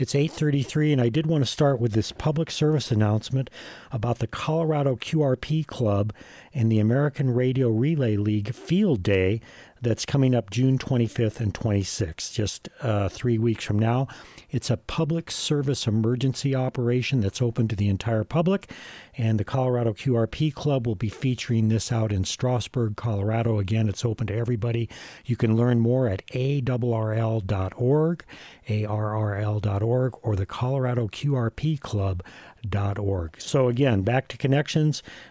It's 8:33, and I did want to start with this public service announcement about the Colorado QRP Club and the American Radio Relay League Field Day that's coming up June 25th and 26th, just 3 weeks from now. It's a public service emergency operation that's open to the entire public, and the Colorado QRP Club will be featuring this out in Strasburg, Colorado. Again, it's open to everybody. You can learn more at arrl.org, arrl.org, or the Colorado QRP Club.org. So again, back to Connections.